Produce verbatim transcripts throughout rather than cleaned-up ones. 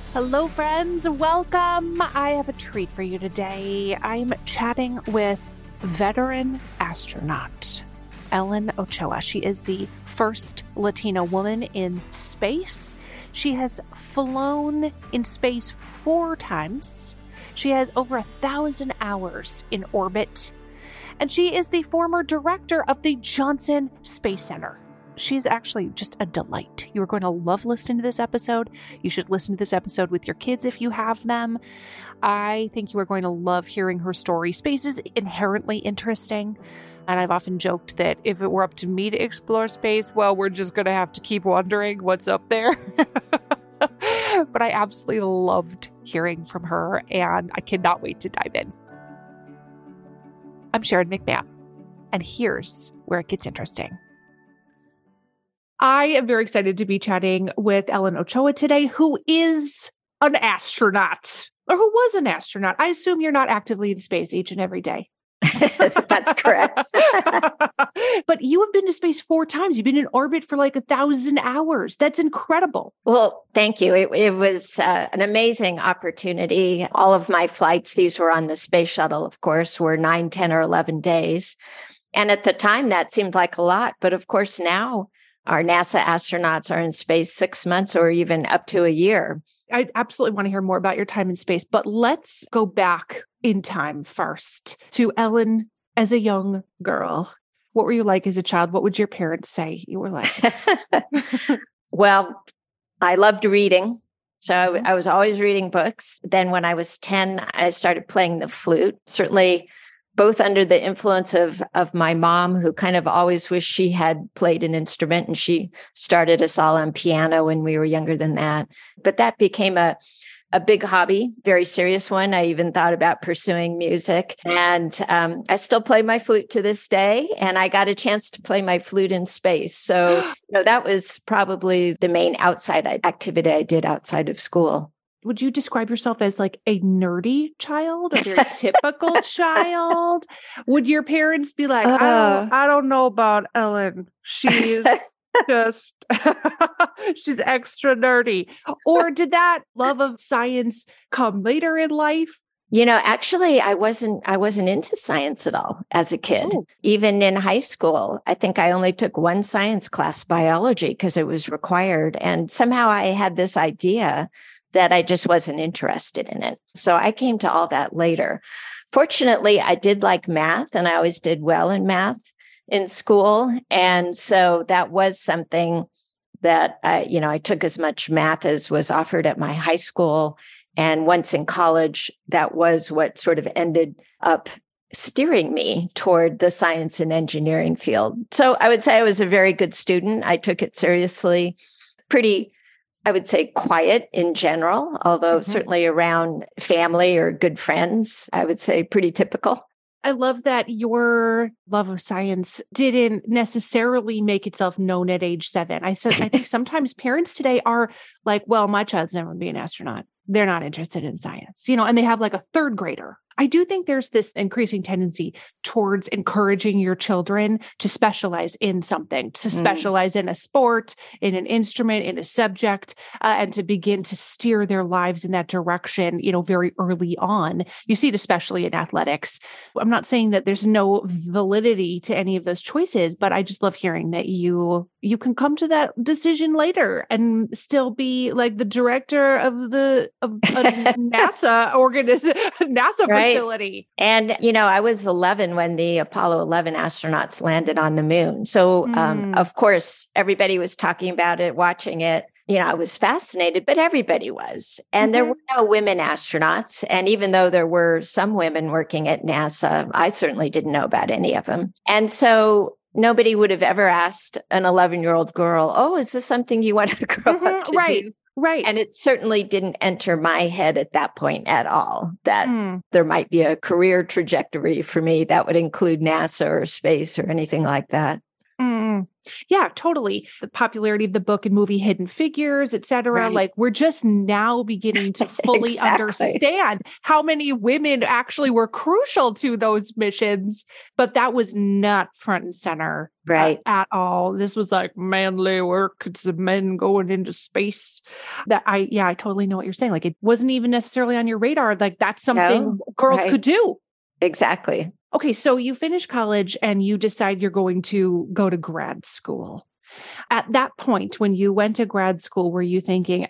Hello, friends. Welcome. I have a treat for you today. I'm chatting with veteran astronaut Ellen Ochoa. She is the first Latina woman in space. She has flown in space four times. She has over a thousand hours in orbit. And she is the former director of the Johnson Space Center. She's actually just a delight. You are going to love listening to this episode. You should listen to this episode with your kids if you have them. I think you are going to love hearing her story. Space is inherently interesting. And I've often joked that if it were up to me to explore space, well, we're just going to have to keep wondering what's up there. But I absolutely loved hearing from her, and I cannot wait to dive in. I'm Sharon McMahon, and here's where it gets interesting. I am very excited to be chatting with Ellen Ochoa today, who is an astronaut, or who was an astronaut. I assume you're not actively in space each and every day. That's correct. But you have been to space four times. You've been in orbit for like a thousand hours. That's incredible. Well, thank you. It, it was uh, an amazing opportunity. All of my flights, these were on the space shuttle, of course, were nine, ten, or eleven days. And at the time, that seemed like a lot. But of course, now our NASA astronauts are in space six months or even up to a year. I absolutely want to hear more about your time in space, but let's go back in time first to Ellen as a young girl. What were you like as a child? What would your parents say you were like? Well, I loved reading. So I, I was always reading books. Then when I was ten, I started playing the flute, certainly both under the influence of, of my mom, who kind of always wished she had played an instrument, and she started us all on piano when we were younger than that. But that became a, a big hobby, very serious one. I even thought about pursuing music. And um, I still play my flute to this day, and I got a chance to play my flute in space. So you know, that was probably the main outside activity I did outside of school. Would you describe yourself as like a nerdy child, a very typical child? Would your parents be like, Uh, I don't, I don't know about Ellen. She's just, she's extra nerdy. Or did that love of science come later in life? You know, actually, I wasn't, I wasn't into science at all as a kid. Oh. Even in high school, I think I only took one science class, biology, because it was required. And somehow I had this idea that I just wasn't interested in it. So I came to all that later. Fortunately, I did like math, and I always did well in math in school. And so that was something that I, you know, I took as much math as was offered at my high school. And once in college, that was what sort of ended up steering me toward the science and engineering field. So I would say I was a very good student. I took it seriously, pretty I would say quiet in general, although mm-hmm. certainly around family or good friends, I would say pretty typical. I love that your love of science didn't necessarily make itself known at age seven. I said, I think sometimes parents today are like, well, my child's never going to be an astronaut. They're not interested in science, you know, and they have like a third grader. I do think there's this increasing tendency towards encouraging your children to specialize in something, to specialize mm. in a sport, in an instrument, in a subject, uh, and to begin to steer their lives in that direction, you know, very early on. You see it especially in athletics. I'm not saying that there's no validity to any of those choices, but I just love hearing that you you can come to that decision later and still be like the director of the of a NASA organization, NASA right. facility. And, you know, I was eleven when the Apollo eleven astronauts landed on the moon. So, mm. um, of course, everybody was talking about it, watching it. You know, I was fascinated, but everybody was. And mm-hmm. there were no women astronauts. And even though there were some women working at NASA, I certainly didn't know about any of them. And so nobody would have ever asked an eleven-year-old girl, oh, is this something you want to grow mm-hmm. up to right. do? Right. And it certainly didn't enter my head at that point at all, that mm. there might be a career trajectory for me that would include NASA or space or anything like that. Mm. Yeah, totally. The popularity of the book and movie Hidden Figures, et cetera. Right. Like we're just now beginning to fully Exactly. understand how many women actually were crucial to those missions, but that was not front and center Right. uh, at all. This was like manly work. It's the men going into space. That I, yeah, I totally know what you're saying. Like it wasn't even necessarily on your radar. Like that's something No, girls right. could do. Exactly. Okay, so you finish college and you decide you're going to go to grad school. At that point, when you went to grad school, were you thinking,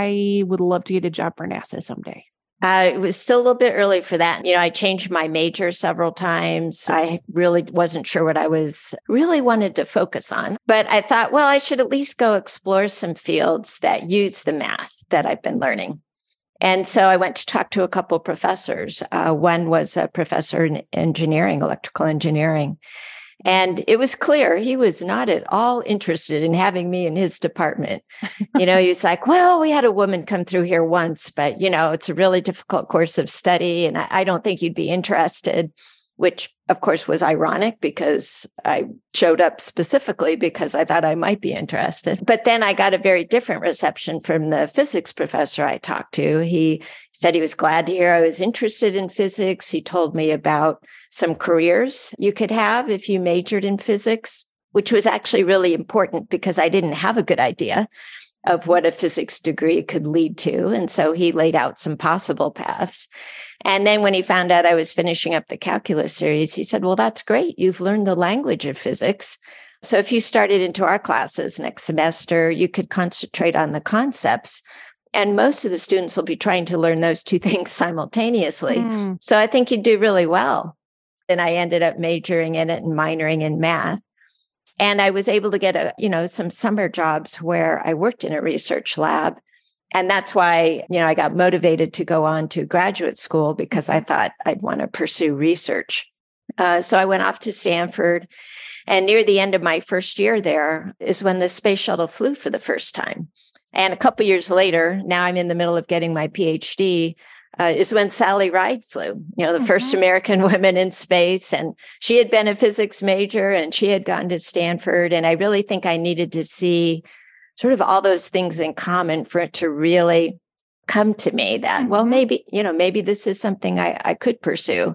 I would love to get a job for NASA someday? Uh, it was still a little bit early for that. You know, I changed my major several times. I really wasn't sure what I was really wanted to focus on. But I thought, well, I should at least go explore some fields that use the math that I've been learning. And so I went to talk to a couple of professors. Uh, one was a professor in engineering, electrical engineering. And it was clear he was not at all interested in having me in his department. You know, he was like, well, we had a woman come through here once, but, you know, it's a really difficult course of study. And I, I don't think you'd be interested, which, of course, was ironic because I showed up specifically because I thought I might be interested. But then I got a very different reception from the physics professor I talked to. He said he was glad to hear I was interested in physics. He told me about some careers you could have if you majored in physics, which was actually really important because I didn't have a good idea of what a physics degree could lead to. And so he laid out some possible paths. And then when he found out I was finishing up the calculus series, he said, well, that's great. You've learned the language of physics. So if you started into our classes next semester, you could concentrate on the concepts. And most of the students will be trying to learn those two things simultaneously. Mm. So I think you'd do really well. And I ended up majoring in it and minoring in math. And I was able to get a, you know, some summer jobs where I worked in a research lab. And that's why, you know, I got motivated to go on to graduate school because I thought I'd want to pursue research. Uh, so I went off to Stanford. And near the end of my first year there is when the space shuttle flew for the first time. And a couple years later, now I'm in the middle of getting my PhD, uh, is when Sally Ride flew, you know, the mm-hmm. first American woman in space. And she had been a physics major and she had gone to Stanford. And I really think I needed to see sort of all those things in common for it to really come to me that, mm-hmm. well, maybe, you know, maybe this is something I, I could pursue.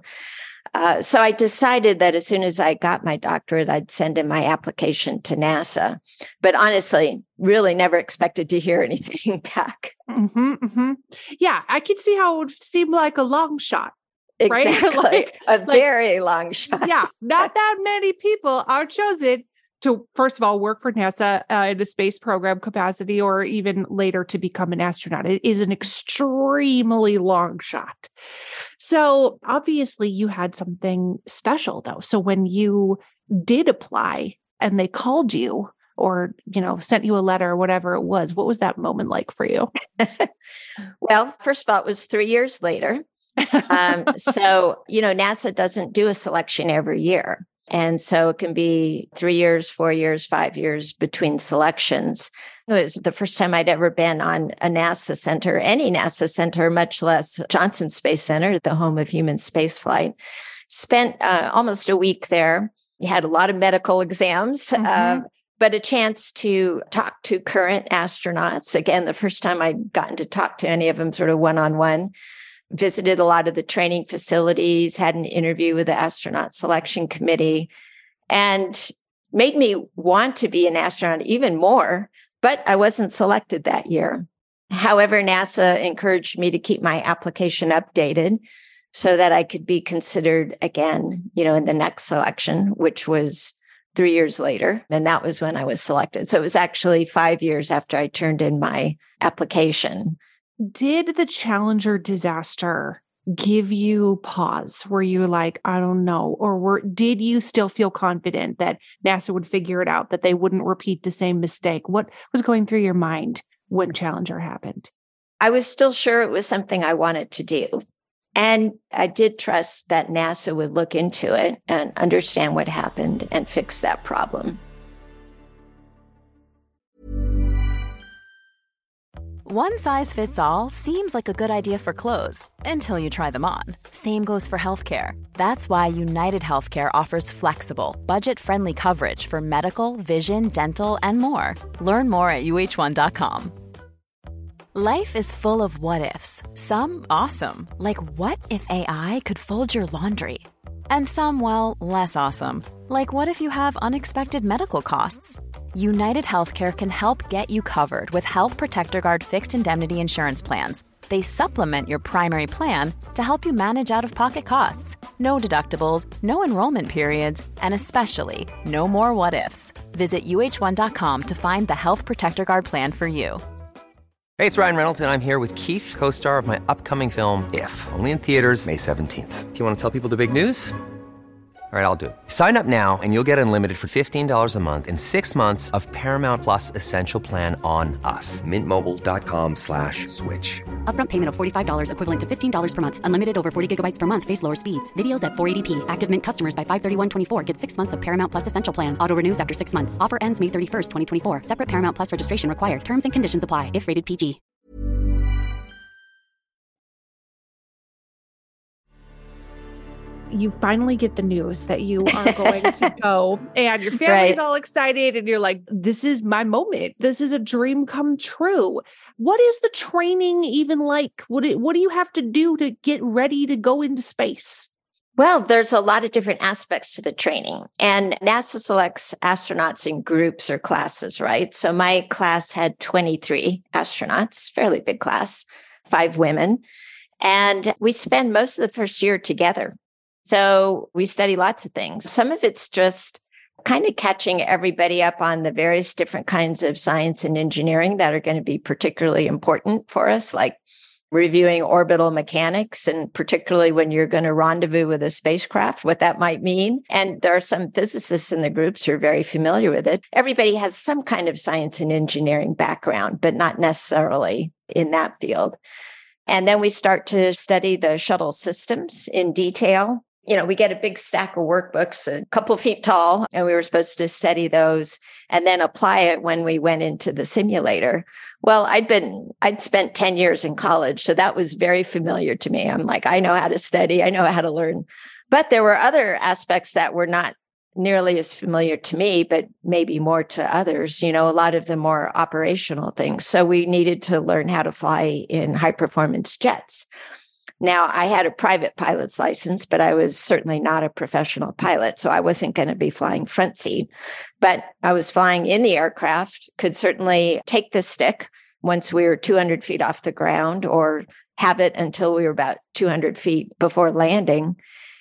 Uh, so I decided that as soon as I got my doctorate, I'd send in my application to NASA. But honestly, really never expected to hear anything back. Mm-hmm, mm-hmm. Yeah, I could see how it would seem like a long shot. Exactly. Right? like, a like, very long shot. Yeah, not that many people are chosen to, first of all, work for NASA uh, in a space program capacity, or even later to become an astronaut. It is an extremely long shot. So obviously you had something special though. So when you did apply and they called you or, you know, sent you a letter or whatever it was, what was that moment like for you? Well, first of all, it was three years later. um, so, you know, NASA doesn't do a selection every year. And so it can be three years, four years, five years between selections. It was the first time I'd ever been on a NASA center, any NASA center, much less Johnson Space Center, the home of human spaceflight. Spent uh, almost a week there. We had a lot of medical exams, mm-hmm. uh, but a chance to talk to current astronauts. Again, the first time I'd gotten to talk to any of them sort of one-on-one. Visited a lot of the training facilities, had an interview with the astronaut selection committee, and made me want to be an astronaut even more, but I wasn't selected that year. However, NASA encouraged me to keep my application updated so that I could be considered again, you know, in the next selection, which was three years later. And that was when I was selected. So it was actually five years after I turned in my application. Did the Challenger disaster give you pause? Were you like, I don't know? Or were did you still feel confident that NASA would figure it out, that they wouldn't repeat the same mistake? What was going through your mind when Challenger happened? I was still sure it was something I wanted to do. And I did trust that NASA would look into it and understand what happened and fix that problem. One size fits all seems like a good idea for clothes until you try them on. Same goes for healthcare. That's why United Healthcare offers flexible, budget-friendly coverage for medical, vision, dental, and more. Learn more at U H one dot com. Life is full of what-ifs. Some awesome, like what if A I could fold your laundry? And some, well, less awesome, like what if you have unexpected medical costs? United Healthcare can help get you covered with Health Protector Guard fixed indemnity insurance plans. They supplement your primary plan to help you manage out-of-pocket costs. No deductibles, no enrollment periods, and especially no more what-ifs. Visit U H one dot com to find the Health Protector Guard plan for you. Hey, it's Ryan Reynolds, and I'm here with Keith, co-star of my upcoming film, If, only in theaters May seventeenth. Do you want to tell people the big news? All right, I'll do it. Sign up now and you'll get unlimited for fifteen dollars a month and six months of Paramount Plus Essential Plan on us. Mint Mobile dot com slash switch. Upfront payment of forty-five dollars equivalent to fifteen dollars per month. Unlimited over forty gigabytes per month. Face lower speeds. Videos at four eighty p. Active Mint customers by five thirty-one twenty-four get six months of Paramount Plus Essential Plan. Auto renews after six months. Offer ends May thirty-first, twenty twenty-four. Separate Paramount Plus registration required. Terms and conditions apply if rated P G. You finally get the news that you are going to go and your family's Right. all excited and you're like, this is my moment. This is a dream come true. What is the training even like? What do, what do you have to do to get ready to go into space? Well, there's a lot of different aspects to the training, and NASA selects astronauts in groups or classes, right? So my class had twenty-three astronauts, fairly big class, five women, and we spend most of the first year together. So we study lots of things. Some of it's just kind of catching everybody up on the various different kinds of science and engineering that are going to be particularly important for us, like reviewing orbital mechanics, and particularly when you're going to rendezvous with a spacecraft, what that might mean. And there are some physicists in the groups who are very familiar with it. Everybody has some kind of science and engineering background, but not necessarily in that field. And then we start to study the shuttle systems in detail. You know, we get a big stack of workbooks, a couple feet tall, and we were supposed to study those and then apply it when we went into the simulator. Well, I'd been, I'd spent ten years in college, so that was very familiar to me. I'm like, I know how to study, I know how to learn. But there were other aspects that were not nearly as familiar to me, but maybe more to others, you know, a lot of the more operational things. So we needed to learn how to fly in high performance jets. Now, I had a private pilot's license, but I was certainly not a professional pilot, so I wasn't going to be flying front seat. But I was flying in the aircraft, could certainly take the stick once we were two hundred feet off the ground, or have it until we were about two hundred feet before landing.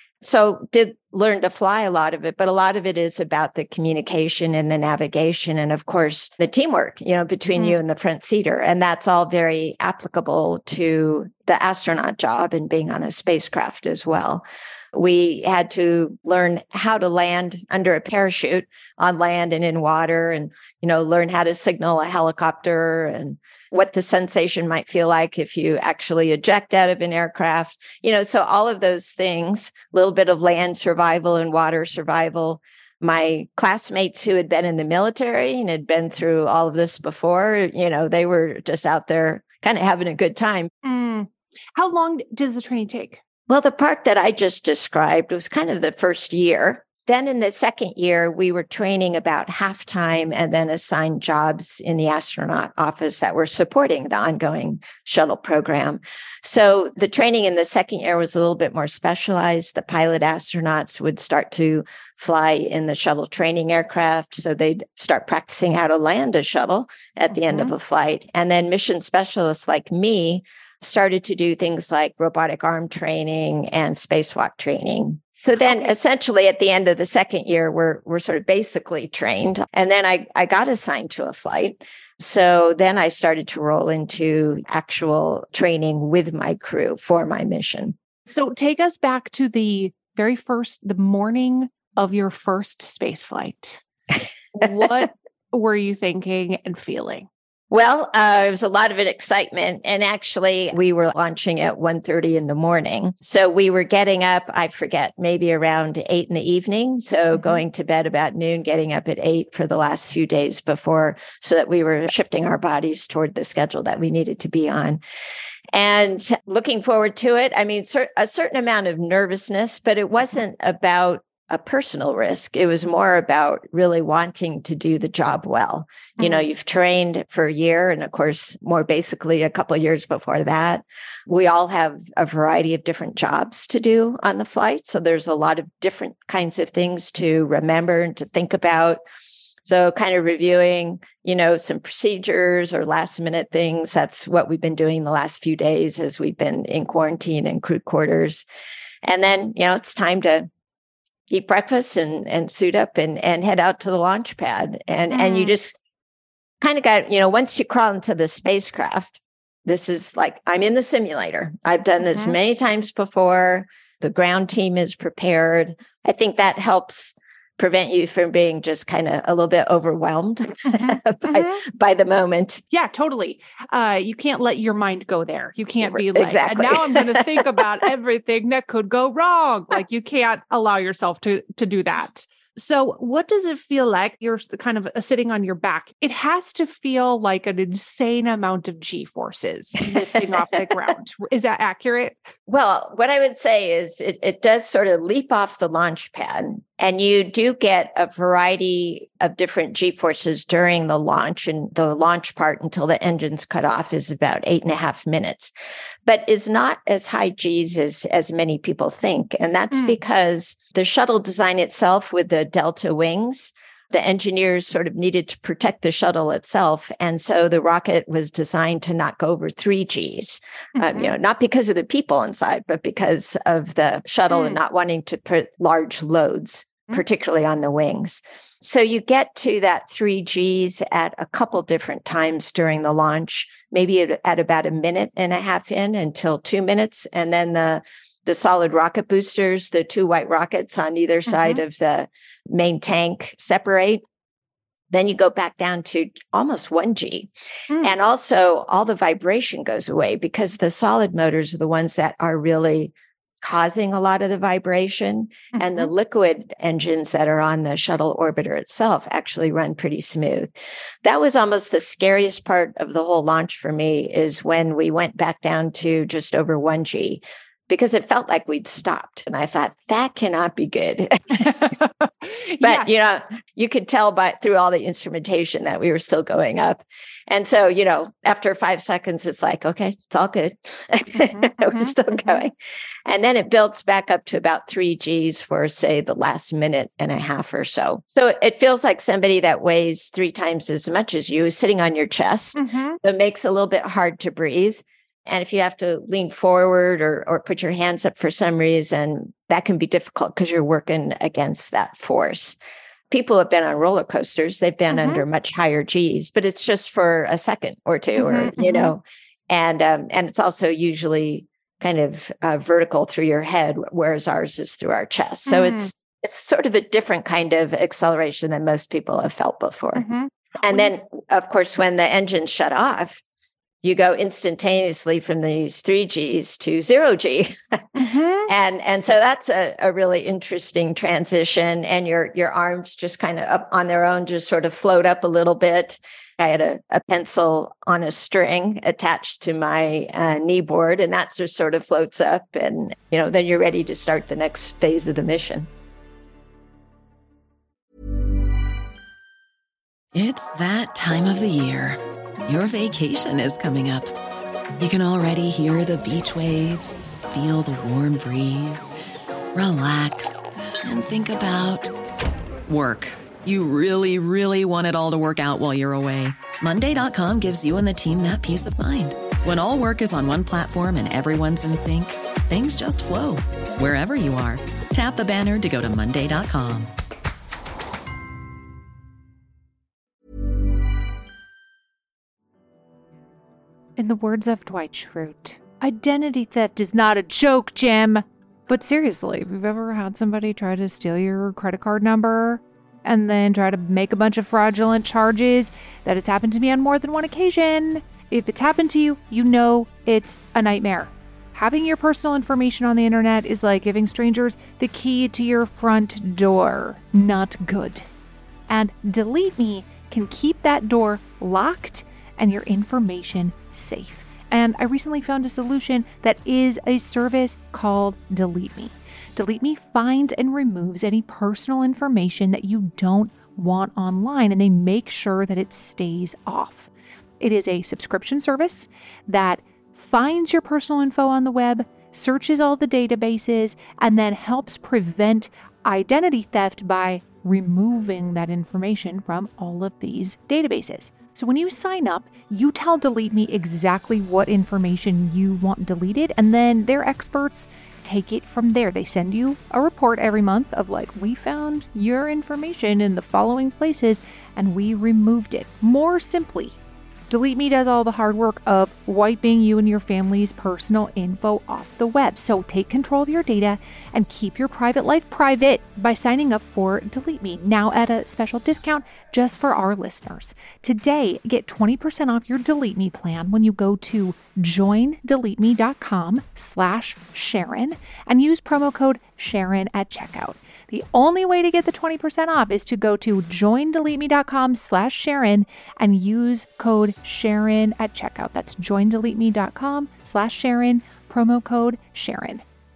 So did learn to fly a lot of it, but a lot of it is about the communication and the navigation. And of course, the teamwork, you know, between mm-hmm. you and the front seater. And that's all very applicable to the astronaut job and being on a spacecraft as well. We had to learn how to land under a parachute on land and in water, and, you know, learn how to signal a helicopter and what the sensation might feel like if you actually eject out of an aircraft. You know, so all of those things, a little bit of land survival and water survival. My classmates who had been in the military and had been through all of this before, you know, they were just out there kind of having a good time. Mm. How long does the training take? Well, the part that I just described was kind of the first year. Then in the second year, we were training about half time and then assigned jobs in the astronaut office that were supporting the ongoing shuttle program. So the training in the second year was a little bit more specialized. The pilot astronauts would start to fly in the shuttle training aircraft. So they'd start practicing how to land a shuttle at the mm-hmm. end of a flight. And then mission specialists like me started to do things like robotic arm training and spacewalk training. So then okay. essentially at the end of the second year, we're we're sort of basically trained. And then I, I got assigned to a flight. So then I started to roll into actual training with my crew for my mission. So take us back to the very first, the morning of your first space flight. What were you thinking and feeling? Well, uh, it was a lot of excitement. And actually, we were launching at one thirty in the morning. So we were getting up, I forget, maybe around eight in the evening. So mm-hmm. going to bed about noon, getting up at eight for the last few days before, so that we were shifting our bodies toward the schedule that we needed to be on. And looking forward to it. I mean, a certain amount of nervousness, but it wasn't about a personal risk. It was more about really wanting to do the job well. Mm-hmm. You know, you've trained for a year, and of course, more basically a couple of years before that. We all have a variety of different jobs to do on the flight. So there's a lot of different kinds of things to remember and to think about. So kind of reviewing, you know, some procedures or last minute things. That's what we've been doing the last few days as we've been in quarantine and crew quarters. And then, you know, it's time to eat breakfast and, and suit up and, and head out to the launch pad. And, mm. and you just kind of got, you know, once you crawl into the spacecraft, this is like, I'm in the simulator. I've done this mm-hmm. many times before. The ground team is prepared. I think that helps prevent you from being just kind of a little bit overwhelmed mm-hmm. by, mm-hmm. by the moment. Yeah, totally. Uh, you can't let your mind go there. You can't be like, exactly. and now I'm going to think about everything that could go wrong. Like, you can't allow yourself to, to do that. So what does it feel like? You're kind of sitting on your back. It has to feel like an insane amount of G-forces lifting off the ground. Is that accurate? Well, what I would say is it, it does sort of leap off the launch pad, and you do get a variety of different G-forces during the launch, and the launch part until the engine's cut off is about eight and a half minutes, but is not as high Gs as, as many people think. And that's mm. because the shuttle design itself with the delta wings, the engineers sort of needed to protect the shuttle itself. And so the rocket was designed to not go over three Gs, mm-hmm. um, you know, not because of the people inside, but because of the shuttle mm. and not wanting to put large loads, mm. particularly on the wings. So you get to that three Gs at a couple different times during the launch, maybe at, at about a minute and a half in until two minutes. And then the the solid rocket boosters, the two white rockets on either side mm-hmm. of the main tank separate. Then you go back down to almost one G. Mm. And also all the vibration goes away because the solid motors are the ones that are really causing a lot of the vibration. Mm-hmm. And the liquid engines that are on the shuttle orbiter itself actually run pretty smooth. That was almost the scariest part of the whole launch for me, is when we went back down to just over one G. Because it felt like we'd stopped. And I thought, that cannot be good. But, yeah. you know, you could tell by through all the instrumentation that we were still going up. And so, you know, after five seconds, it's like, okay, it's all good. Mm-hmm, we're still mm-hmm. going. And then it builds back up to about three Gs for, say, the last minute and a half or so. So it feels like somebody that weighs three times as much as you is sitting on your chest. Mm-hmm. It makes it a little bit hard to breathe. And if you have to lean forward or or put your hands up for some reason, that can be difficult because you're working against that force. People who have been on roller coasters, they've been mm-hmm. under much higher Gs, but it's just for a second or two, mm-hmm, or, you mm-hmm. know, and um, and it's also usually kind of uh, vertical through your head, whereas ours is through our chest. So mm-hmm. it's it's sort of a different kind of acceleration than most people have felt before. Mm-hmm. And then, of course, when the engine shut off, you go instantaneously from these three Gs to zero G. Mm-hmm. and, and so that's a, a really interesting transition. And your, your arms just kind of up on their own, just sort of float up a little bit. I had a, a pencil on a string attached to my uh, knee board, and that just sort of floats up. And, you know, then you're ready to start the next phase of the mission. It's that time of the year. Your vacation is coming up. You can already hear the beach waves, feel the warm breeze, relax, and think about work. You really, really want it all to work out while you're away. Monday dot com gives you and the team that peace of mind. When all work is on one platform and everyone's in sync, things just flow. Wherever you are, tap the banner to go to Monday dot com. In the words of Dwight Schrute, identity theft is not a joke, Jim. But seriously, if you've ever had somebody try to steal your credit card number, and then try to make a bunch of fraudulent charges. That has happened to me on more than one occasion. If it's happened to you, you know it's a nightmare. Having your personal information on the internet is like giving strangers the key to your front door. Not good. And Delete Me can keep that door locked and your information safe. And I recently found a solution that is a service called Delete Me. Delete Me finds and removes any personal information that you don't want online, and they make sure that it stays off. It is a subscription service that finds your personal info on the web, searches all the databases, and then helps prevent identity theft by removing that information from all of these databases. So when you sign up, you tell Delete Me exactly what information you want deleted, and then their experts take it from there. They send you a report every month of like, we found your information in the following places and we removed it. More simply, Delete Me does all the hard work of wiping you and your family's personal info off the web. So take control of your data and keep your private life private by signing up for Delete Me, now at a special discount just for our listeners. Today, get twenty percent off your Delete Me plan when you go to joindeleteme.com slash Sharon and use promo code Sharon at checkout. The only way to get the twenty percent off is to go to joindeleteme.com slash Sharon and use code Sharon at checkout. That's joindeleteme.com slash Sharon, promo code Sharon.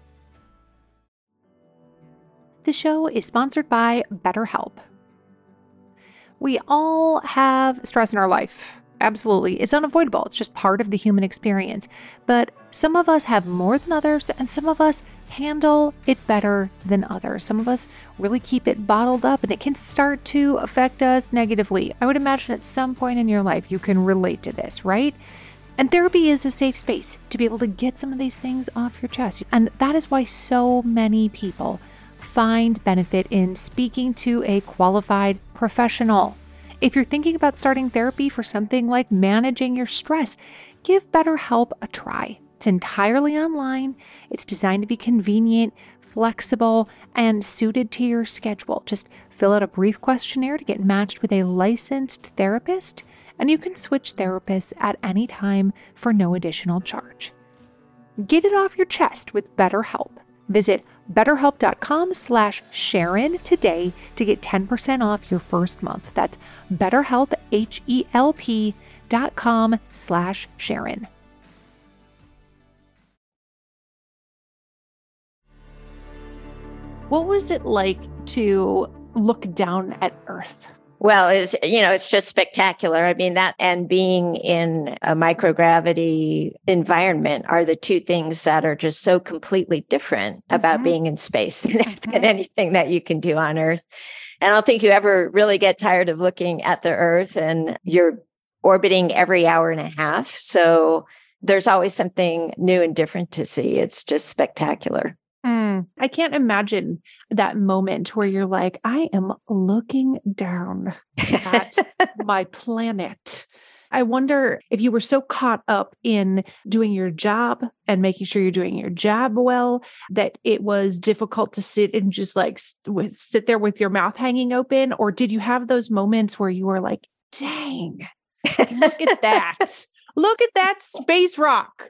The show is sponsored by BetterHelp. We all have stress in our life. Absolutely. It's unavoidable. It's just part of the human experience. But some of us have more than others, and some of us handle it better than others. Some of us really keep it bottled up, and it can start to affect us negatively. I would imagine at some point in your life you can relate to this, right? And therapy is a safe space to be able to get some of these things off your chest. And that is why so many people find benefit in speaking to a qualified professional. If you're thinking about starting therapy for something like managing your stress, give BetterHelp a try. It's entirely online. It's designed to be convenient, flexible, and suited to your schedule. Just fill out a brief questionnaire to get matched with a licensed therapist, and you can switch therapists at any time for no additional charge. Get it off your chest with BetterHelp. Visit betterhelp.com slash Sharon today to get ten percent off your first month. That's betterhelp, H-E-L-P dot com slash Sharon. What was it like to look down at Earth? Well, it's, you know, it's just spectacular. I mean, that and being in a microgravity environment are the two things that are just so completely different mm-hmm. about being in space than, mm-hmm. than anything that you can do on Earth. And I don't think you ever really get tired of looking at the Earth, and you're orbiting every hour and a half. So there's always something new and different to see. It's just spectacular. Mm, I can't imagine that moment where you're like, I am looking down at my planet. I wonder if you were so caught up in doing your job and making sure you're doing your job well, that it was difficult to sit and just like st- sit there with your mouth hanging open. Or did you have those moments where you were like, dang, look at that. Look at that space rock.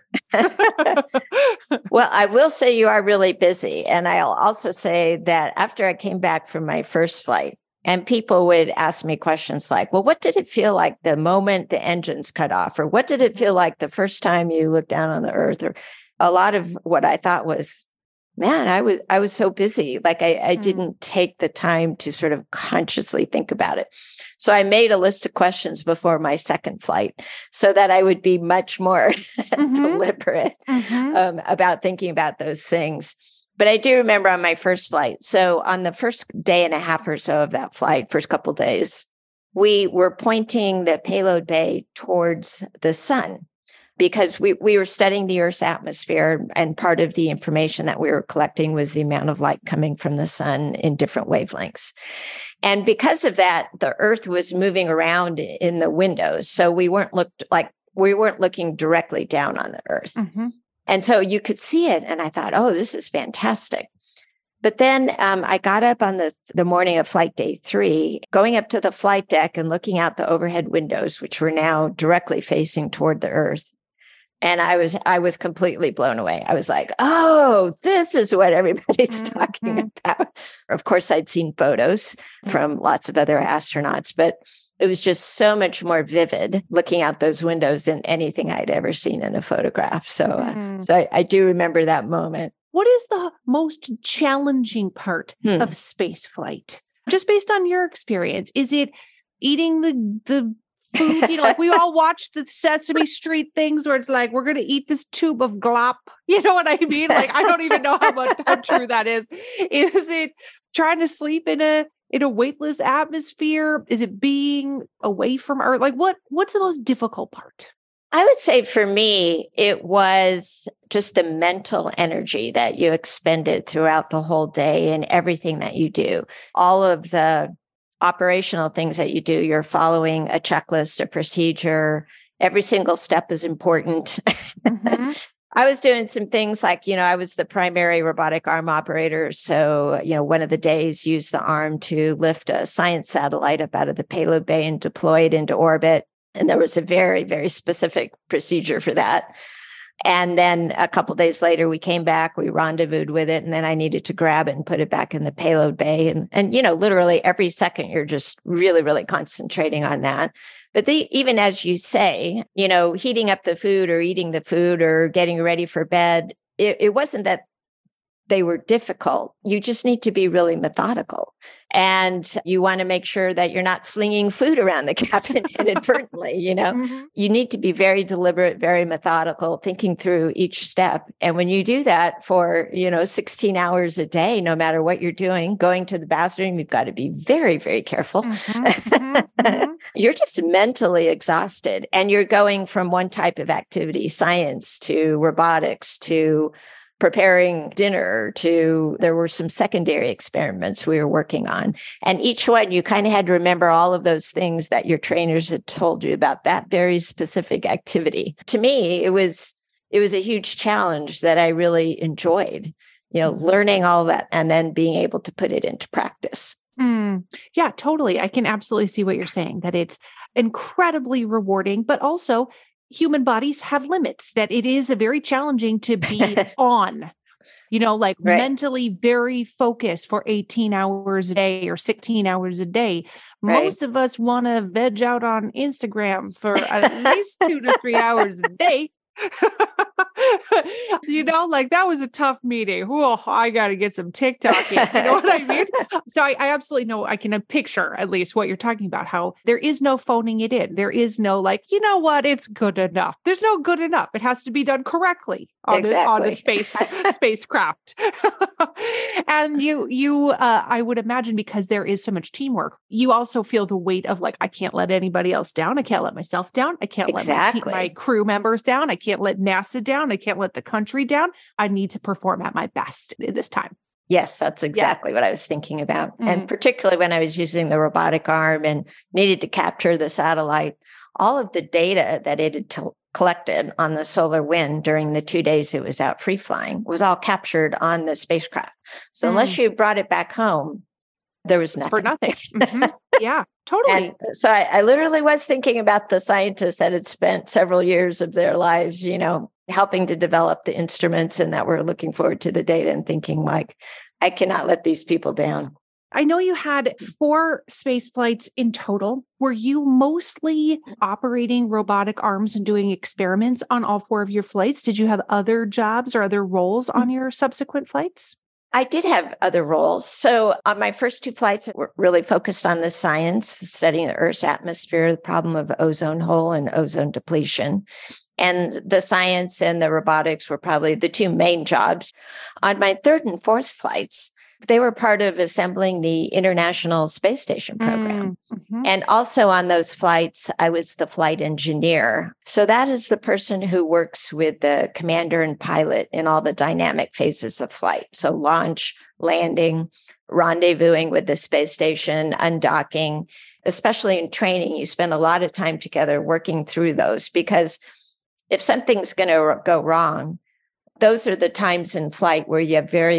Well, I will say you are really busy. And I'll also say that after I came back from my first flight, and people would ask me questions like, well, what did it feel like the moment the engines cut off? Or what did it feel like the first time you looked down on the Earth? Or a lot of what I thought was, man, I was I was so busy. Like I, I mm. didn't take the time to sort of consciously think about it. So I made a list of questions before my second flight so that I would be much more mm-hmm. deliberate mm-hmm. um, about thinking about those things. But I do remember on my first flight. So on the first day and a half or so of that flight, first couple of days, we were pointing the payload bay towards the sun because we, we were studying the Earth's atmosphere. And part of the information that we were collecting was the amount of light coming from the sun in different wavelengths. And because of that, the Earth was moving around in the windows. So we weren't looked like we weren't looking directly down on the Earth. Mm-hmm. And so you could see it. And I thought, oh, this is fantastic. But then um, I got up on the, the morning of flight day three, going up to the flight deck and looking out the overhead windows, which were now directly facing toward the Earth. And I was I was completely blown away. I was like, oh, this is what everybody's mm-hmm. talking about. Of course, I'd seen photos from lots of other astronauts, but it was just so much more vivid looking out those windows than anything I'd ever seen in a photograph. So, mm-hmm. uh, so I, I do remember that moment. What is the most challenging part hmm. of space flight? Just based on your experience, is it eating the the food? You know, like we all watch the Sesame Street things where it's like, we're going to eat this tube of glop. You know what I mean? Like, I don't even know how much how true that is. Is it trying to sleep in a in a weightless atmosphere? Is it being away from Earth? Like, what what's the most difficult part? I would say for me, it was just the mental energy that you expended throughout the whole day and everything that you do. All of the operational things that you do, you're following a checklist, a procedure. Every single step is important. Mm-hmm. I was doing some things like, you know, I was the primary robotic arm operator. So, you know, one of the days used the arm to lift a science satellite up out of the payload bay and deploy it into orbit. And there was a very, very specific procedure for that. And then a couple of days later, we came back, we rendezvoused with it, and then I needed to grab it and put it back in the payload bay. And, and you know, literally every second, you're just really, really concentrating on that. But the, even as you say, you know, heating up the food or eating the food or getting ready for bed, it, it wasn't that they were difficult. You just need to be really methodical. And you want to make sure that you're not flinging food around the cabin inadvertently, you know. Mm-hmm. You need to be very deliberate, very methodical, thinking through each step. And when you do that for, you know, sixteen hours a day, no matter what you're doing, going to the bathroom, you've got to be very, very careful. Mm-hmm. Mm-hmm. You're just mentally exhausted. And you're going from one type of activity, science, to robotics, to preparing dinner, to there were some secondary experiments we were working on. And each one, you kind of had to remember all of those things that your trainers had told you about that very specific activity. To me, it was it was a huge challenge that I really enjoyed, you know, learning all that and then being able to put it into practice. Mm, yeah, totally. I can absolutely see what you're saying, that it's incredibly rewarding, but also human bodies have limits, that it is a very challenging to be on, you know, like right. mentally very focused for eighteen hours a day or sixteen hours a day. Right. Most of us want to veg out on Instagram for at least two to three hours a day. You know, like that was a tough meeting. Oh, I got to get some TikTok in. You know what I mean? So I, I absolutely know, I can picture at least what you're talking about, how there is no phoning it in. There is no like, you know what, it's good enough. There's no good enough. It has to be done correctly on, exactly. a, on a space spacecraft. And you, you, uh, I would imagine, because there is so much teamwork, you also feel the weight of like, I can't let anybody else down. I can't let myself down. I can't exactly. let my, te- my crew members down. I can't let NASA down. I can't let the country down. I need to perform at my best at this time. Yes, that's exactly yeah. what I was thinking about. Mm-hmm. And particularly when I was using the robotic arm and needed to capture the satellite, all of the data that it had t- collected on the solar wind during the two days it was out free flying was all captured on the spacecraft. So mm-hmm. unless you brought it back home, there was nothing. For nothing. Mm-hmm. Yeah, totally. And so I, I literally was thinking about the scientists that had spent several years of their lives, you know, helping to develop the instruments and that were looking forward to the data and thinking like, I cannot let these people down. I know you had four space flights in total. Were you mostly operating robotic arms and doing experiments on all four of your flights? Did you have other jobs or other roles on your subsequent flights? I did have other roles. So on my first two flights, were really focused on the science, studying the Earth's atmosphere, the problem of ozone hole and ozone depletion. And the science and the robotics were probably the two main jobs. On my third and fourth flights, they were part of assembling the International Space Station program. Mm-hmm. And also on those flights, I was the flight engineer. So that is the person who works with the commander and pilot in all the dynamic phases of flight. So launch, landing, rendezvousing with the space station, undocking. Especially in training, you spend a lot of time together working through those, because if something's going to go wrong, those are the times in flight where you have very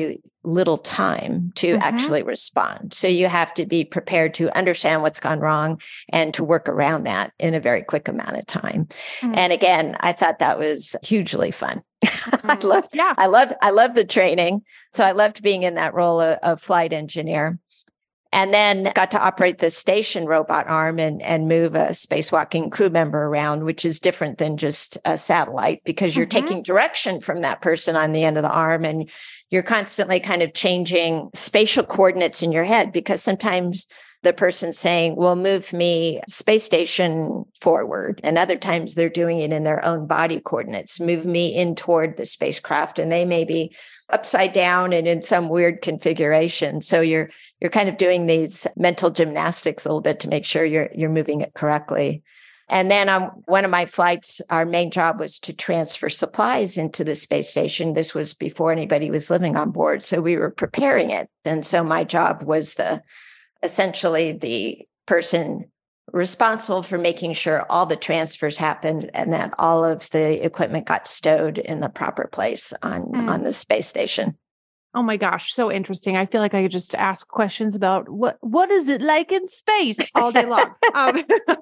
little time to Mhm. actually respond. So you have to be prepared to understand what's gone wrong and to work around that in a very quick amount of time. Mm. And again, I thought that was hugely fun. I Mm. love, Yeah. I love, I love the training. So I loved being in that role of, of flight engineer. And then got to operate the station robot arm and, and move a spacewalking crew member around, which is different than just a satellite because you're Mhm. taking direction from that person on the end of the arm. And you're constantly kind of changing spatial coordinates in your head because sometimes the person's saying, well, move me space station forward. And other times they're doing it in their own body coordinates, move me in toward the spacecraft. And they may be upside down and in some weird configuration. So you're you're kind of doing these mental gymnastics a little bit to make sure you're you're moving it correctly. And then on one of my flights, our main job was to transfer supplies into the space station. This was before anybody was living on board. So we were preparing it. And so my job was the essentially the person responsible for making sure all the transfers happened and that all of the equipment got stowed in the proper place on, Mm. on the space station. Oh my gosh, so interesting. I feel like I could just ask questions about what what is it like in space all day long. um,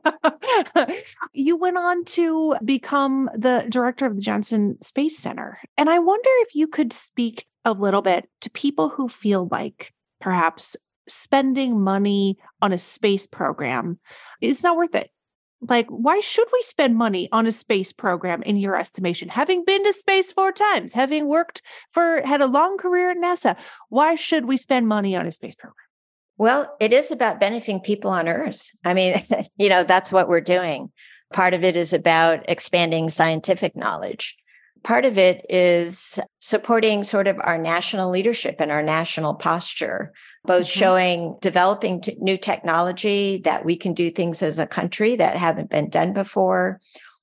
you went on to become the director of the Johnson Space Center. And I wonder if you could speak a little bit to people who feel like perhaps spending money on a space program is not worth it. Like, why should we spend money on a space program in your estimation? Having been to space four times, having worked for, had a long career at NASA, why should we spend money on a space program? Well, it is about benefiting people on Earth. I mean, you know, that's what we're doing. Part of it is about expanding scientific knowledge. Part of it is supporting sort of our national leadership and our national posture, both mm-hmm. showing, developing t- new technology that we can do things as a country that haven't been done before,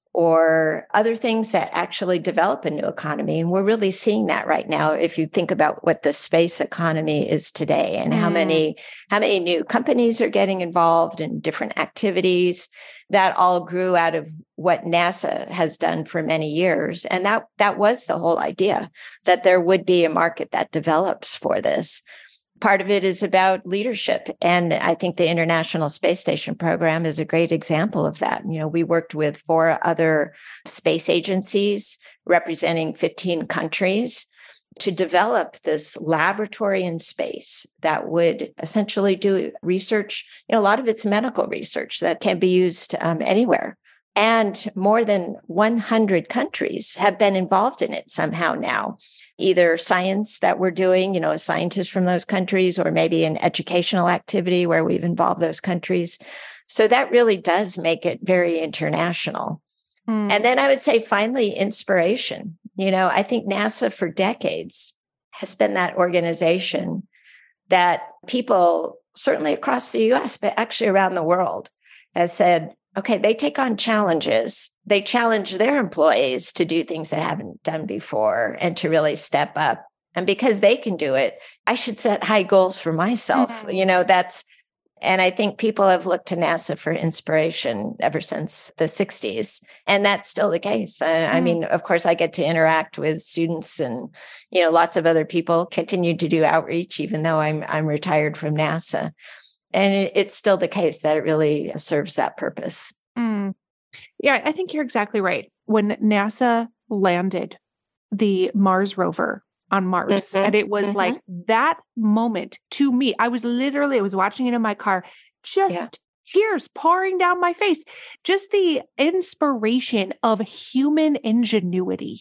or other things that actually develop a new economy. And we're really seeing that right now. If you think about what the space economy is today and mm. how many, how many new companies are getting involved in different activities, that all grew out of what NASA has done for many years. And that, that was the whole idea, that there would be a market that develops for this. Part of it is about leadership. And I think the International Space Station program is a great example of that. You know, we worked with four other space agencies representing fifteen countries to develop this laboratory in space that would essentially do research. You know, a lot of it's medical research that can be used um, anywhere. And more than one hundred countries have been involved in it somehow now, either science that we're doing, you know, a scientist from those countries, or maybe an educational activity where we've involved those countries. So that really does make it very international. Mm. And then I would say, finally, inspiration. You know, I think NASA for decades has been that organization that people, certainly across the U S, but actually around the world, has said, okay, they take on challenges. They challenge their employees to do things that haven't done before and to really step up. And because they can do it, I should set high goals for myself. Mm-hmm. You know, that's, and I think people have looked to NASA for inspiration ever since the sixties. And that's still the case. I, mm-hmm. I mean, of course, I get to interact with students and, you know, lots of other people continue to do outreach, even though I'm I'm retired from NASA. And it, it's still the case that it really serves that purpose. Mm. Yeah, I think you're exactly right. When NASA landed the Mars rover on Mars, mm-hmm. and it was mm-hmm. like that moment to me, I was literally, I was watching it in my car, just yeah. tears pouring down my face, just the inspiration of human ingenuity.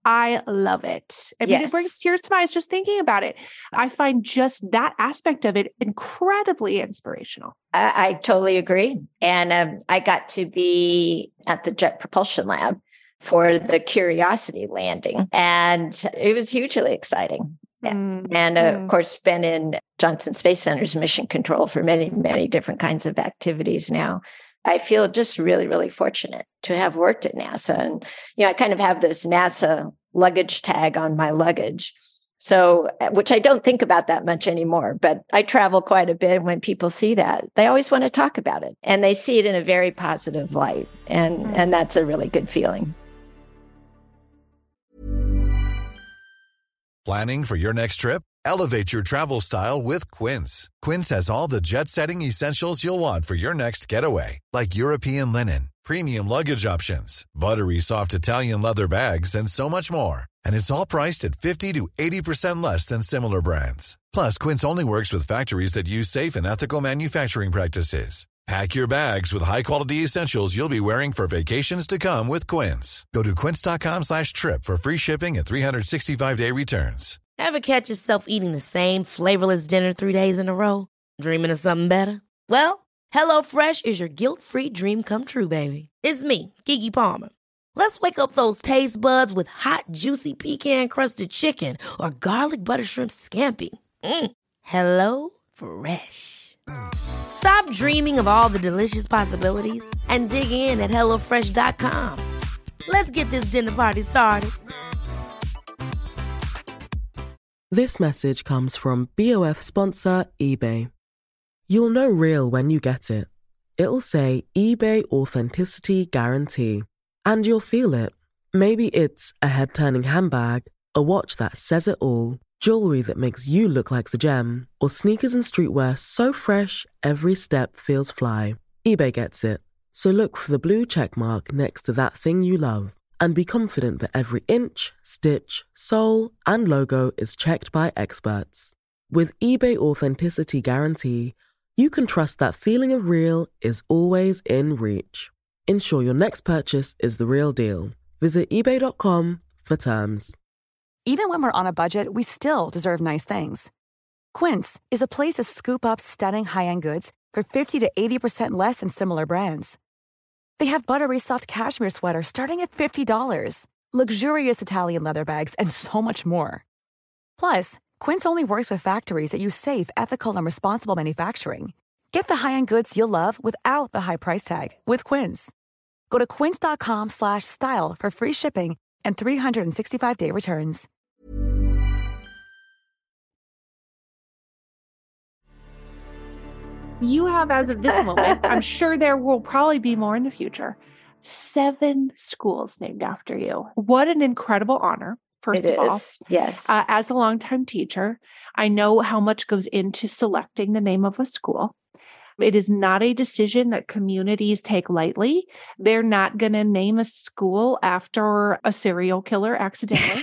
I love it. I mean, yes. It brings tears to my eyes just thinking about it. I find just that aspect of it incredibly inspirational. I, I totally agree. And um, I got to be at the Jet Propulsion Lab for the Curiosity landing, and it was hugely exciting. Mm-hmm. And uh, of course, been in Johnson Space Center's mission control for many, many different kinds of activities now. I feel just really, really fortunate to have worked at NASA. And, you know, I kind of have this NASA luggage tag on my luggage. So, which I don't think about that much anymore, but I travel quite a bit. And when people see that, they always want to talk about it, and they see it in a very positive light. And, mm. and that's a really good feeling. Planning for your next trip? Elevate your travel style with Quince. Quince has all the jet-setting essentials you'll want for your next getaway, like European linen, premium luggage options, buttery soft Italian leather bags, and so much more. And it's all priced at fifty to eighty percent less than similar brands. Plus, Quince only works with factories that use safe and ethical manufacturing practices. Pack your bags with high-quality essentials you'll be wearing for vacations to come with Quince. Go to quince.com slash trip for free shipping and three sixty-five day returns. Ever catch yourself eating the same flavorless dinner three days in a row? Dreaming of something better? Well, HelloFresh is your guilt-free dream come true, baby. It's me, Keke Palmer. Let's wake up those taste buds with hot, juicy pecan-crusted chicken or garlic butter shrimp scampi. Mm. Hello Fresh. Stop dreaming of all the delicious possibilities and dig in at hello fresh dot com. Let's get this dinner party started. This message comes from B O F sponsor eBay. You'll know real when you get it. It'll say eBay Authenticity Guarantee. And you'll feel it. Maybe it's a head-turning handbag, a watch that says it all, jewelry that makes you look like the gem, or sneakers and streetwear so fresh every step feels fly. eBay gets it. So look for the blue check mark next to that thing you love. And be confident that every inch, stitch, sole, and logo is checked by experts. With eBay Authenticity Guarantee, you can trust that feeling of real is always in reach. Ensure your next purchase is the real deal. Visit ebay dot com for terms. Even when we're on a budget, we still deserve nice things. Quince is a place to scoop up stunning high-end goods for fifty to eighty percent less than similar brands. They have buttery soft cashmere sweaters starting at fifty dollars, luxurious Italian leather bags, and so much more. Plus, Quince only works with factories that use safe, ethical, and responsible manufacturing. Get the high-end goods you'll love without the high price tag with Quince. Go to quince.com slash style for free shipping and three sixty-five day returns. You have, as of this moment, I'm sure there will probably be more in the future, seven schools named after you. What an incredible honor, first It of all. is, yes. Uh, as a longtime teacher, I know how much goes into selecting the name of a school. It is not a decision that communities take lightly. They're not going to name a school after a serial killer accidentally.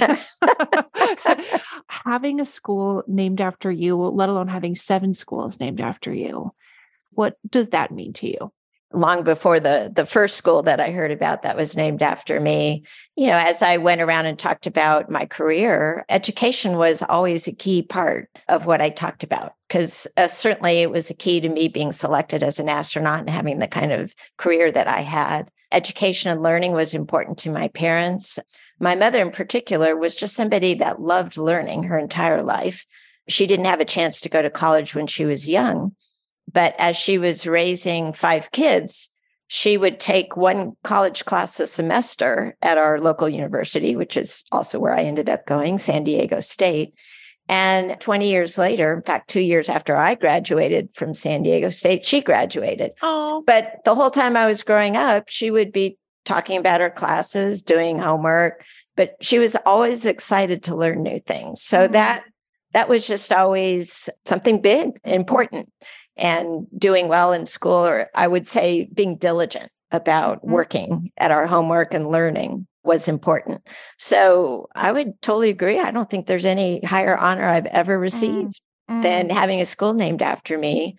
Having a school named after you, let alone having seven schools named after you, what does that mean to you? Long before the, the first school that I heard about that was named after me, you know, as I went around and talked about my career, education was always a key part of what I talked about, because uh, certainly it was a key to me being selected as an astronaut and having the kind of career that I had. Education and learning was important to my parents. My mother in particular was just somebody that loved learning her entire life. She didn't have a chance to go to college when she was young. But as she was raising five kids, she would take one college class a semester at our local university, which is also where I ended up going, San Diego State. And twenty years later, in fact, two years after I graduated from San Diego State, she graduated. Oh, But the whole time I was growing up, she would be talking about her classes, doing homework, but she was always excited to learn new things. So mm-hmm. that that was just always something big, important. And doing well in school, or I would say being diligent about mm-hmm. working at our homework and learning was important. So I would totally agree. I don't think there's any higher honor I've ever received mm-hmm. than having a school named after me,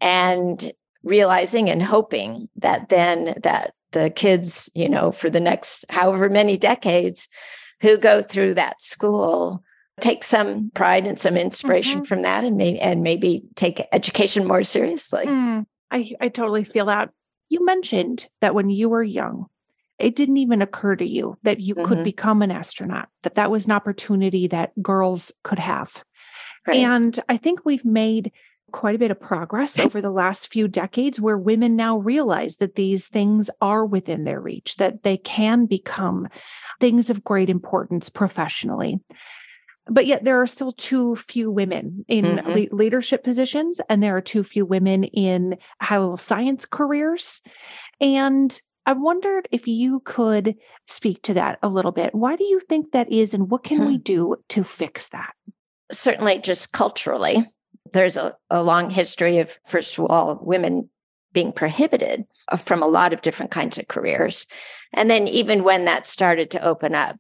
and realizing and hoping that then that the kids, you know, for the next however many decades who go through that school take some pride and some inspiration mm-hmm. from that, and, may, and maybe take education more seriously. Mm, I, I totally feel that. You mentioned that when you were young, it didn't even occur to you that you mm-hmm. could become an astronaut, that that was an opportunity that girls could have. Right. And I think we've made quite a bit of progress over the last few decades where women now realize that these things are within their reach, that they can become things of great importance professionally. But yet there are still too few women in mm-hmm. le- leadership positions, and there are too few women in high-level science careers. And I wondered if you could speak to that a little bit. Why do you think that is, and what can hmm. we do to fix that? certainly just culturally, there's a, a long history of, first of all, women being prohibited from a lot of different kinds of careers. And then even when that started to open up,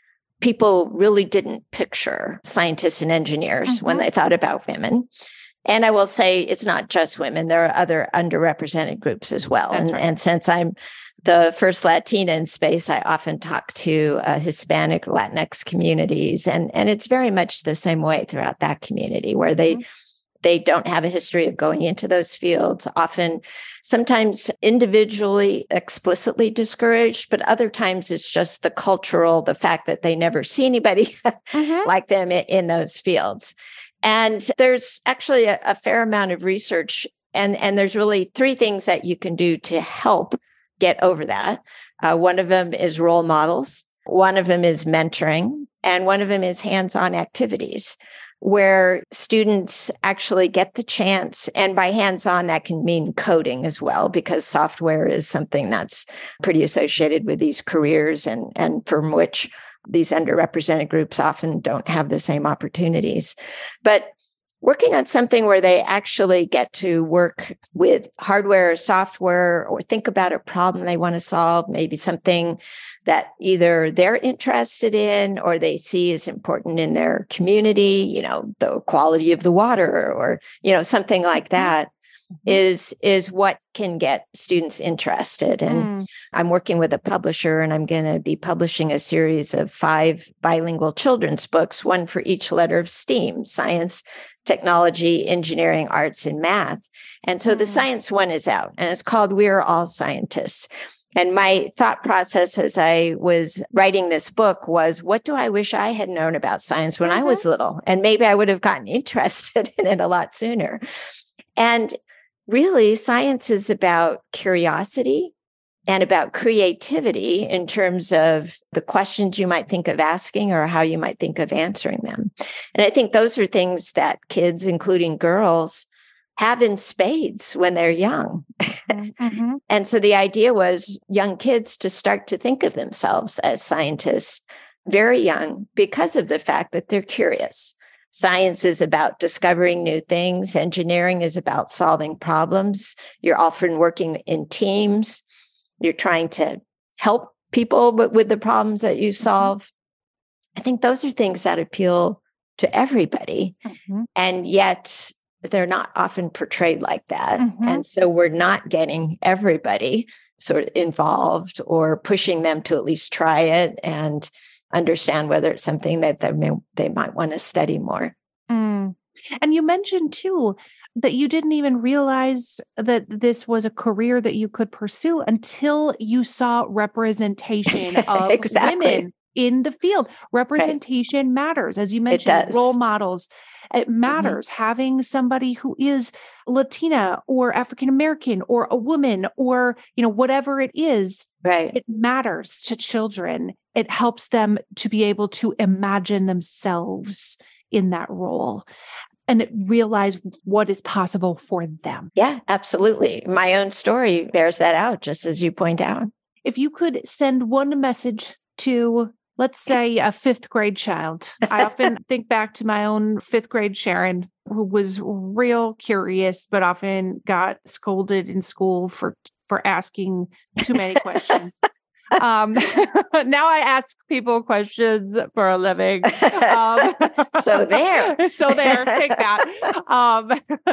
people really didn't picture scientists and engineers mm-hmm. when they thought about women. And I will say it's not just women. There are other underrepresented groups as well. And, right. and since I'm the first Latina in space, I often talk to uh, Hispanic, Latinx communities. And, and it's very much the same way throughout that community where they mm-hmm. they don't have a history of going into those fields, often sometimes individually explicitly discouraged, but other times it's just the cultural, the fact that they never see anybody mm-hmm. like them in, in those fields. And there's actually a, a fair amount of research, and, and there's really three things that you can do to help get over that. Uh, one of them is role models. One of them is mentoring, and one of them is hands-on activities, where students actually get the chance. And by hands-on, that can mean coding as well, because software is something that's pretty associated with these careers and, and from which these underrepresented groups often don't have the same opportunities. But working on something where they actually get to work with hardware or software or think about a problem they want to solve, maybe something that either they're interested in or they see as important in their community, you know, the quality of the water or, you know, something like that mm-hmm. is, is what can get students interested. And mm. I'm working with a publisher, and I'm going to be publishing a series of five bilingual children's books, one for each letter of STEAM: science, technology, engineering, arts, and math. And so mm. the science one is out, and it's called We're All Scientists. And my thought process as I was writing this book was, what do I wish I had known about science when mm-hmm. I was little? And maybe I would have gotten interested in it a lot sooner. And really, science is about curiosity and about creativity in terms of the questions you might think of asking or how you might think of answering them. And I think those are things that kids, including girls, have in spades when they're young. Mm-hmm. And so the idea was young kids to start to think of themselves as scientists very young because of the fact that they're curious. Science is about discovering new things. Engineering is about solving problems. You're often working in teams. You're trying to help people with, with the problems that you solve. I think those are things that appeal to everybody. Mm-hmm. And yet they're not often portrayed like that. Mm-hmm. And so we're not getting everybody sort of involved or pushing them to at least try it and understand whether it's something that they, may, they might want to study more. Mm. And you mentioned too, that you didn't even realize that this was a career that you could pursue until you saw representation of exactly. women in the field. Representation right. matters. As you mentioned, role models. It matters mm-hmm. having somebody who is Latina or African-American or a woman or, you know, whatever it is. Right. It matters to children. It helps them to be able to imagine themselves in that role and realize what is possible for them. Yeah, absolutely. My own story bears that out, just as you point out. If you could send one message to, let's say, a fifth grade child. I often think back to my own fifth grade Sharon, who was real curious, but often got scolded in school for, for asking too many questions. Um, now I ask people questions for a living. Um, so there. so there, take that. Um,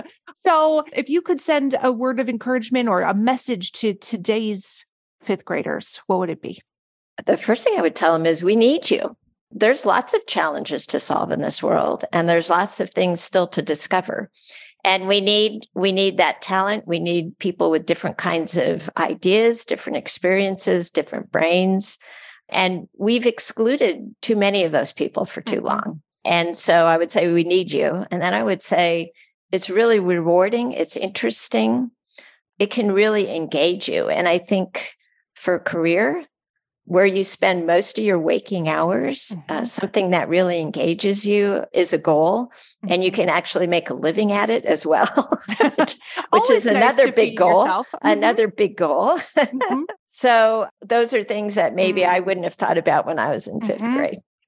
so if you could send a word of encouragement or a message to today's fifth graders, what would it be? The first thing I would tell them is we need you. There's lots of challenges to solve in this world, and there's lots of things still to discover. And we need we need that talent. We need people with different kinds of ideas, different experiences, different brains. And we've excluded too many of those people for too long. And so I would say we need you. And then I would say it's really rewarding. It's interesting. It can really engage you. And I think for a career, where you spend most of your waking hours, mm-hmm. uh, something that really engages you is a goal, mm-hmm. and you can actually make a living at it as well, which, which is another nice big goal, mm-hmm. another big goal. Mm-hmm. So those are things that maybe mm-hmm. I wouldn't have thought about when I was in fifth mm-hmm. grade.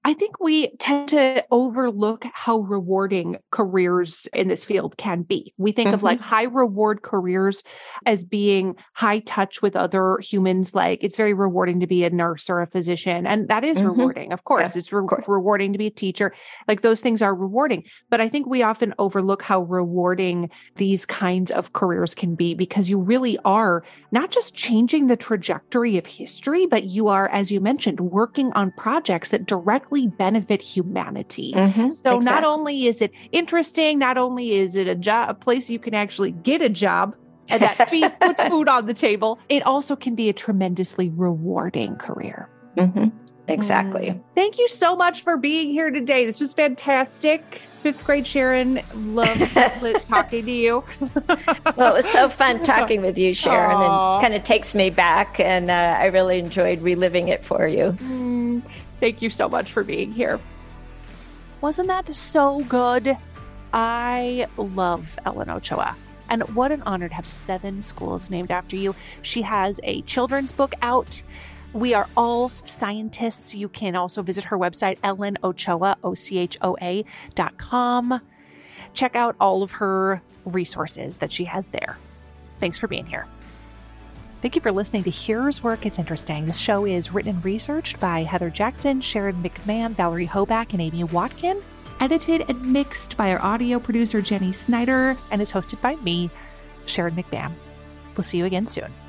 I think we tend to overlook how rewarding careers in this field can be. We think mm-hmm. of like high reward careers as being high touch with other humans. Like it's very rewarding to be a nurse or a physician. And that is mm-hmm. rewarding. Of course, yeah, it's re- course. rewarding to be a teacher. Like those things are rewarding. But I think we often overlook how rewarding these kinds of careers can be, because you really are not just changing the trajectory of history, but you are, as you mentioned, working on projects that directly benefit humanity. Mm-hmm, so exactly. Not only is it interesting, not only is it a job, a place you can actually get a job and that feed, puts food on the table, it also can be a tremendously rewarding career. Mm-hmm, exactly. Mm. Thank you so much for being here today. This was fantastic. Fifth grade Sharon, loved talking to you. Well, it was so fun talking with you, Sharon, Aww. and kind of takes me back, and uh, I really enjoyed reliving it for you. Mm. Thank you so much for being here. Wasn't that so good? I love Ellen Ochoa. And what an honor to have seven schools named after you. She has a children's book out. We are all scientists. You can also visit her website, Ellen Ochoa, O C H O A dot com. Check out all of her resources that she has there. Thanks for being here. Thank you for listening to Here's Where It Gets Interesting. This show is written and researched by Heather Jackson, Sharon McMahon, Valerie Hoback, and Amy Watkin. Edited and mixed by our audio producer, Jenny Snyder, and is hosted by me, Sharon McMahon. We'll see you again soon.